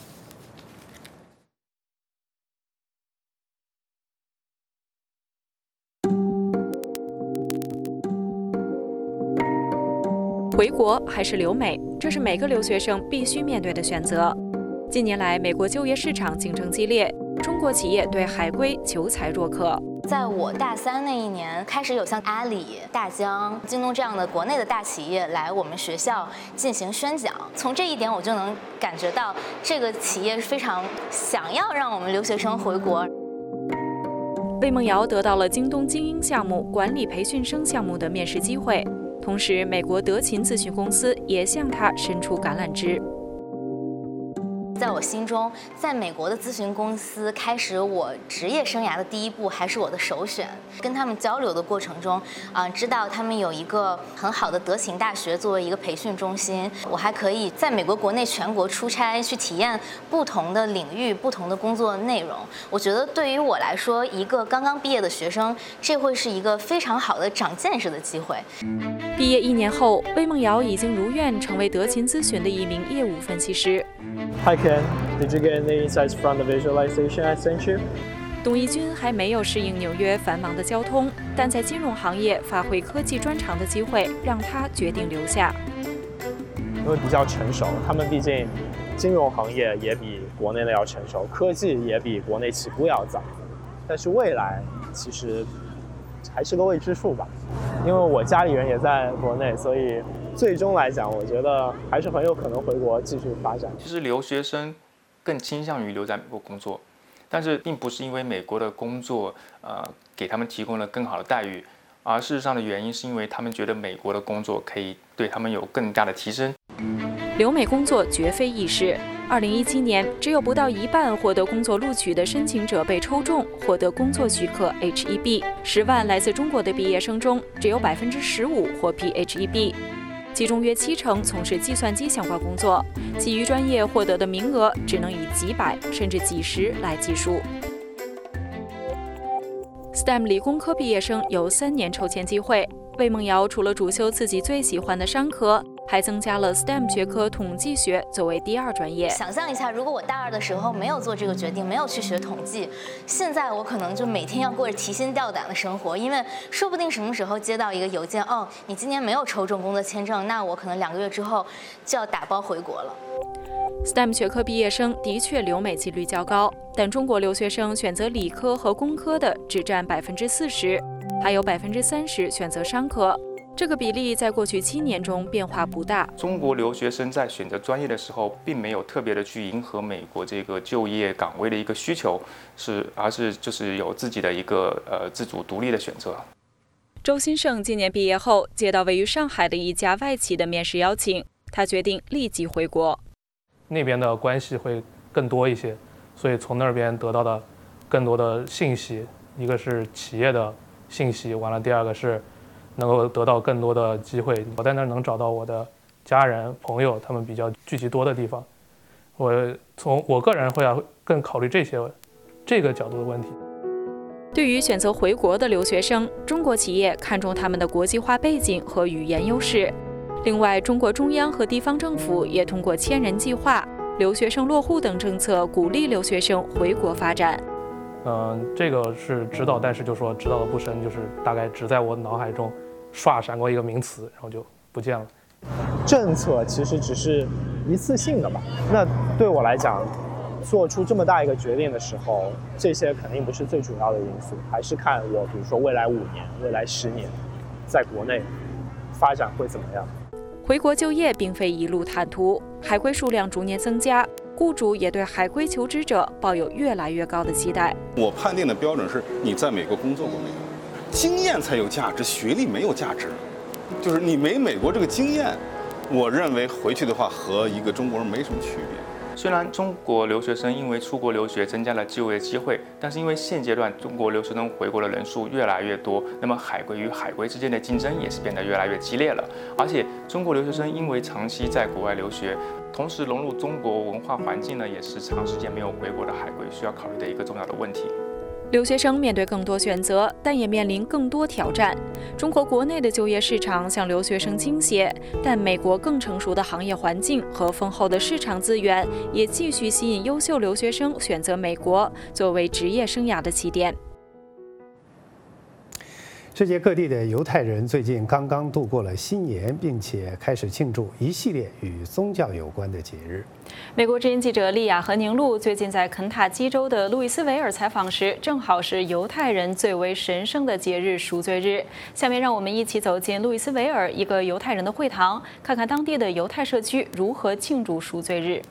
回国还是留美，这是每个留学生必须面对的选择。近年来，美国就业市场竞争激烈，中国企业对海归求才若渴。 在我大三那一年，开始有像阿里、大疆、京东这样的国内的大企业来我们学校进行宣讲。从这一点，我就能感觉到这个企业是非常想要让我们留学生回国。 魏梦瑶得到了京东精英项目管理培训生项目的面试机会。同时，美国德勤咨询公司也向他伸出橄榄枝。 在我心中，在美国的咨询公司开始我职业生涯的第一步还是我的首选。跟他们交流的过程中，啊、呃，知道他们有一个很好的德勤大学作为一个培训中心，我还可以在美国国内全国出差，去体验不同的领域、不同的工作内容。我觉得对于我来说，一个刚刚毕业的学生，这会是一个非常好的长见识的机会。 毕业一年后，魏梦瑶已经如愿成为德勤咨询的一名业务分析师。 Hi Ken, did you get any insights from the visualization I sent you? 董一军还没有适应纽约繁忙的交通，但在金融行业发挥科技专长的机会，让他决定留下。 因为比较成熟，他们毕竟金融行业也比国内的要成熟，科技也比国内起步要早。但是未来其实还是个未知数吧。因为我家里人也在国内，所以最终来讲，我觉得还是很有可能回国继续发展。 其实留学生更倾向于留在美国工作，但是并不是因为美国的工作呃给他们提供了更好的待遇，而事实上的原因是因为他们觉得美国的工作可以对他们有更大的提升。 留美工作绝非易事。二零一七年，只有不到一半获得工作录取的申请者被抽中，获得工作许可 H 一 B。十万来自中国的毕业生中，只有百分之十五获批 H 一 B， 其中约七成从事计算机相关工作，其余专业获得的名额只能以几百甚至几十来计数。S T E M 理工科毕业生有三年抽签机会。魏梦瑶除了主修自己最喜欢的商科，还增加了 S T E M 学科统计学作为第二专业。 想象一下，如果我大二的时候没有做这个决定，没有去学统计，现在我可能就每天要过着提心吊胆的生活，因为说不定什么时候接到一个邮件，哦，你今年没有抽中工作签证，那我可能两个月之后就要打包回国了。 S T E M 学科毕业生的确留美几率较高，但中国留学生选择理科和工科的只占百分之四十，还有百分之三十选择商科。这个比例在过去七年中变化不大。 中国留学生在选择专业的时候，并没有特别的去迎合美国这个就业岗位的一个需求，是而是就是有自己的一个呃自主独立的选择。 周新胜今年毕业后，接到位于上海的一家外企的面试邀请，他决定立即回国。 那边的关系会更多一些，所以从那边得到的更多的信息，一个是企业的信息，完了第二个是能够得到更多的机会，我在那儿能找到我的家人朋友，他们比较聚集多的地方。我从我个人会要更考虑这些这个角度的问题。 对于选择回国的留学生，中国企业看重他们的国际化背景和语言优势。另外，中国中央和地方政府也通过千人计划、留学生落户等政策，鼓励留学生回国发展。 嗯、呃，这个是知道，但是就说知道的不深，就是大概只在我脑海中唰闪过一个名词，然后就不见了。 政策其实只是一次性的吧，那对我来讲，做出这么大一个决定的时候，这些肯定不是最主要的因素，还是看我比如说未来五年、未来十年，在国内发展会怎么样。 回国就业并非一路坦途，海归数量逐年增加，雇主也对海归求职者抱有越来越高的期待。 我判定的标准是你在美国工作过没有，经验才有价值，学历没有价值。就是你没美国这个经验，我认为回去的话和一个中国人没什么区别。 虽然中国留学生因为出国留学增加了就业机会，但是因为现阶段中国留学生回国的人数越来越多，那么海归与海归之间的竞争也是变得越来越激烈了。而且中国留学生因为长期在国外留学，同时融入中国文化环境呢，也是长时间没有回国的海归需要考虑的一个重要的问题。 留学生面对更多选择，但也面临更多挑战。中国国内的就业市场向留学生倾斜，但美国更成熟的行业环境和丰厚的市场资源也继续吸引优秀留学生选择美国作为职业生涯的起点。 世界各地的犹太人最近刚刚度过了新年，并且开始庆祝一系列与宗教有关的节日。 美国之音记者莉亚和宁路最近在肯塔基州的路易斯维尔采访时，正好是犹太人最为神圣的节日赎罪日。下面让我们一起走进路易斯维尔一个犹太人的会堂，看看当地的犹太社区如何庆祝赎罪日。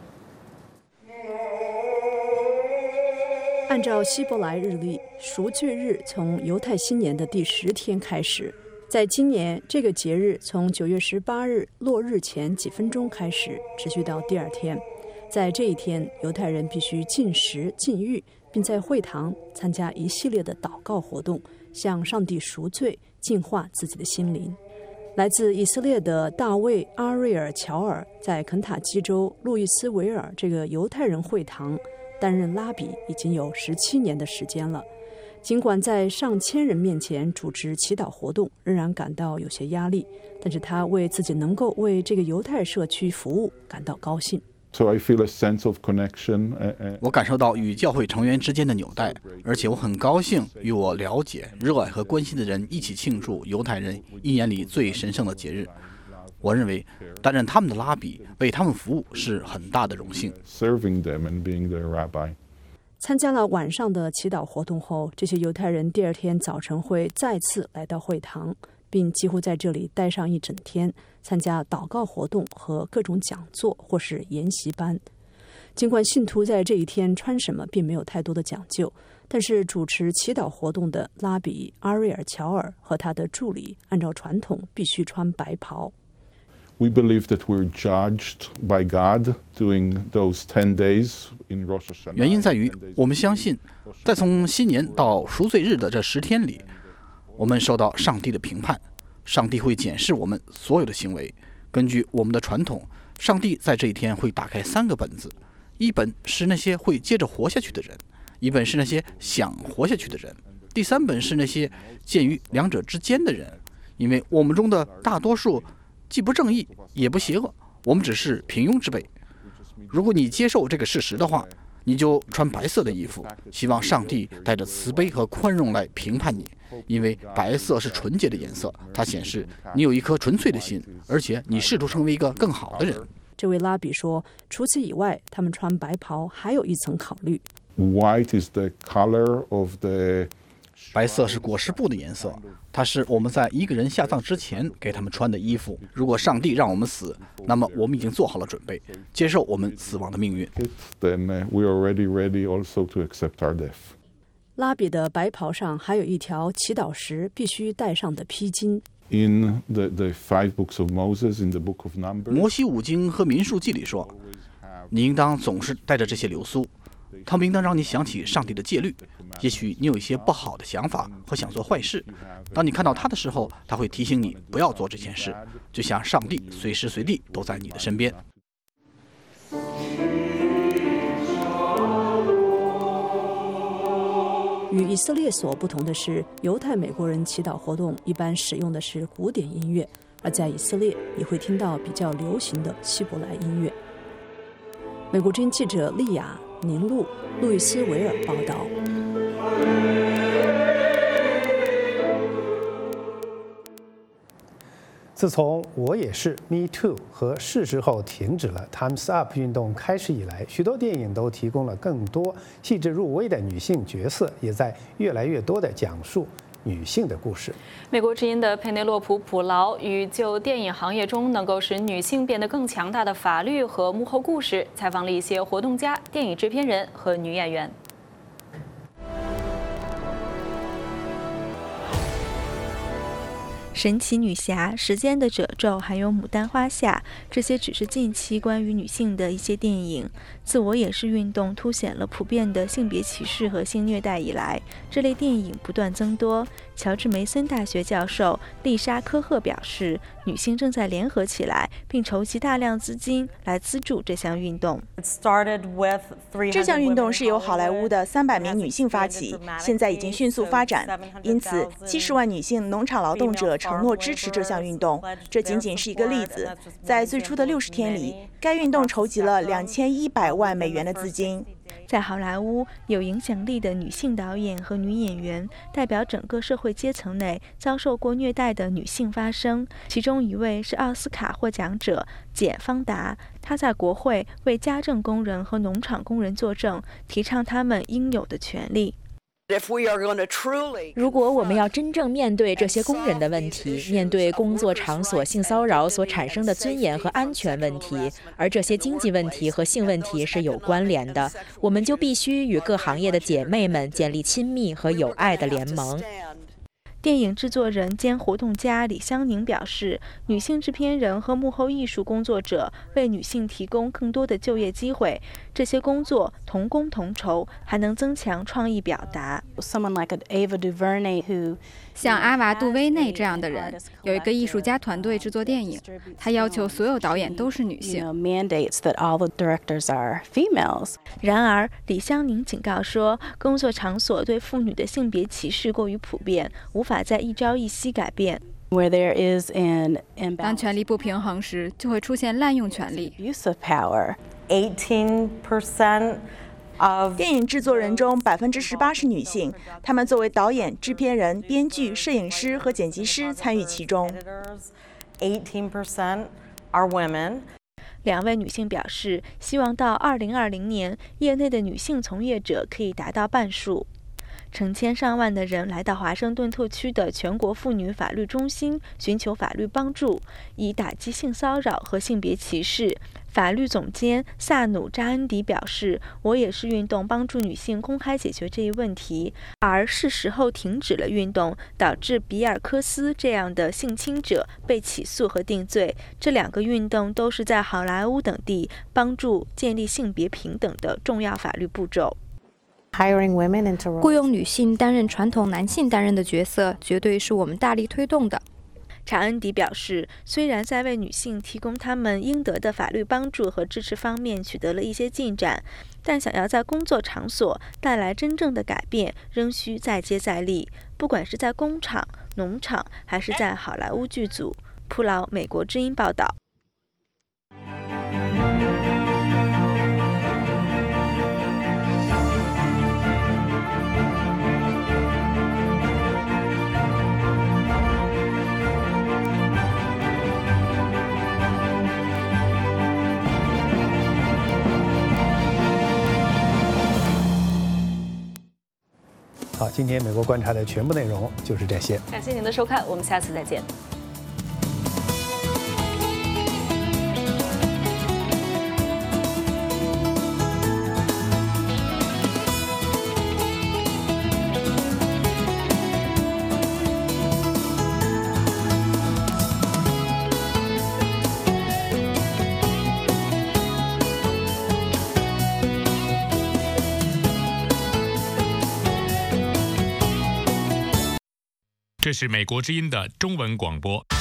按照希伯来日历，赎罪日从犹太新年的第十天开始。在今年，这个节日从九月十八日落日前几分钟开始，持续到第二天。在这一天，犹太人必须禁食、禁欲，并在会堂参加一系列的祷告活动，向上帝赎罪，净化自己的心灵。来自以色列的大卫·阿瑞尔·乔尔在肯塔基州路易斯维尔这个犹太人会堂担任拉比已经有十七年的时间了。尽管在上千人面前主持祈祷活动，仍然感到有些压力，但是他为自己能够为这个犹太社区服务感到高兴。 So I feel a sense of connection. 我感受到与教会成员之间的纽带，而且我很高兴与我了解、热爱和关心的人一起庆祝犹太人一年里最神圣的节日。我认为担任他们的拉比、为他们服务是很大的荣幸。 Serving them and being their rabbi. 参加了晚上的祈祷活动后，这些犹太人第二天早晨会再次来到会堂，并几乎在这里待上一整天，参加祷告活动和各种讲座或是研习班。尽管信徒在这一天穿什么并没有太多的讲究，但是主持祈祷活动的拉比阿瑞尔·乔尔和他的助理按照传统必须穿白袍。 We believe that we're judged by God during those ten days in Rosh Hashanah. 原因在于，我们相信，在从新年到赎罪日的这十天里，我们受到上帝的评判。上帝会检视我们所有的行为。根据我们的传统，上帝在这一天会打开三个本子，一本是那些会接着活下去的人，一本是那些想活下去的人，第三本是那些介于两者之间的人。因为我们中的大多数既不正义也不邪恶，我们只是平庸之辈。如果你接受这个事实的话，你就穿白色的衣服，希望上帝带着慈悲和宽容来评判你，因为白色是纯洁的颜色，它显示你有一颗纯粹的心，而且你试图成为一个更好的人。 这位拉比说，除此以外，他们穿白袍还有一层考虑。 White is the color of the 白色是裹尸布的颜色，它是我们在一个人下葬之前给他们穿的衣服。如果上帝让我们死，那么我们已经做好了准备，接受我们死亡的命运。 Then we are already ready also to accept our death. 拉比的白袍上还有一条祈祷时必须戴上的披巾。 In the the five books of Moses, in the book of Numbers, 摩西五经和民数记里说，你应当总是带着这些流苏，它们应当让你想起上帝的戒律。也许你有一些不好的想法和想做坏事，当你看到它的时候，它会提醒你不要做这件事，就像上帝随时随地都在你的身边。 与以色列所不同的是，犹太美国人祈祷活动一般使用的是古典音乐，而在以色列你会听到比较流行的希伯来音乐。美国之音记者利亚·宁路、路易斯·维尔报道。 自从“我也是 ”（Me Too） 和是时候停止了 （Time's Up） 运动开始以来，许多电影都提供了更多细致入微的女性角色，也在越来越多地讲述女性的故事。 美国之音的佩内洛普·普劳与就电影行业中能够使女性变得更强大的法律和幕后故事，采访了一些活动家、电影制片人和女演员。 神奇女侠、时间的褶皱，还有牡丹花下，这些只是近期关于女性的一些电影。自我也是运动凸显了普遍的性别歧视和性虐待以来，这类电影不断增多。乔治梅森大学教授丽莎科赫表示，女性正在联合起来，并筹集大量资金来资助这项运动。 这项运动是由好莱坞的三百名女性发起，现在已经迅速发展，因此七十万女性农场劳动者承诺支持这项运动。这仅仅是一个例子，在最初的六十天里，该运动筹集了两千一百万美元的资金。 在好莱坞，有影响力的女性导演和女演员代表整个社会阶层内遭受过虐待的女性发声。其中一位是奥斯卡获奖者简·方达，她在国会为家政工人和农场工人作证，提倡他们应有的权利。 如果我们要真正面对这些工人的问题，面对工作场所性骚扰所产生的尊严和安全问题，而这些经济问题和性问题是有关联的，我们就必须与各行业的姐妹们建立亲密和有爱的联盟。 电影制作人兼活动家李香宁表示，女性制片人和幕后艺术工作者为女性提供更多的就业机会，这些工作同工同酬，还能增强创意表达。 像阿娃·杜薇内这样的人，有一个艺术家团队制作电影，他要求所有导演都是女性。 然而，李香宁警告说，工作场所对妇女的性别歧视过于普遍，无法在一朝一夕改变。 当权力不平衡时，就会出现滥用权力。 电影制作人中百分之十八是女性，她们作为导演、制片人、编剧、摄影师和剪辑师参与其中。 两位女性表示，希望到二零二零年，业内的女性从业者可以达到半数。成千上万的人来到华盛顿特区的全国妇女法律中心寻求法律帮助，以打击性骚扰和性别歧视。法律总监萨努扎恩迪表示，我也是运动帮助女性公开解决这一问题，而是时候停止了运动导致比尔科斯这样的性侵者被起诉和定罪。这两个运动都是在好莱坞等地帮助建立性别平等的重要法律步骤。 雇佣女性担任传统男性担任的角色，绝对是我们大力推动的。 查恩迪表示，虽然在为女性提供他们应得的法律帮助和支持方面取得了一些进展，但想要在工作场所带来真正的改变，仍需再接再厉。不管是在工厂、农场，还是在好莱坞剧组。普劳，美国之音报道。 今天美国观察的全部内容就是这些。 感谢您的收看，我们下次再见。 这是美国之音的中文广播。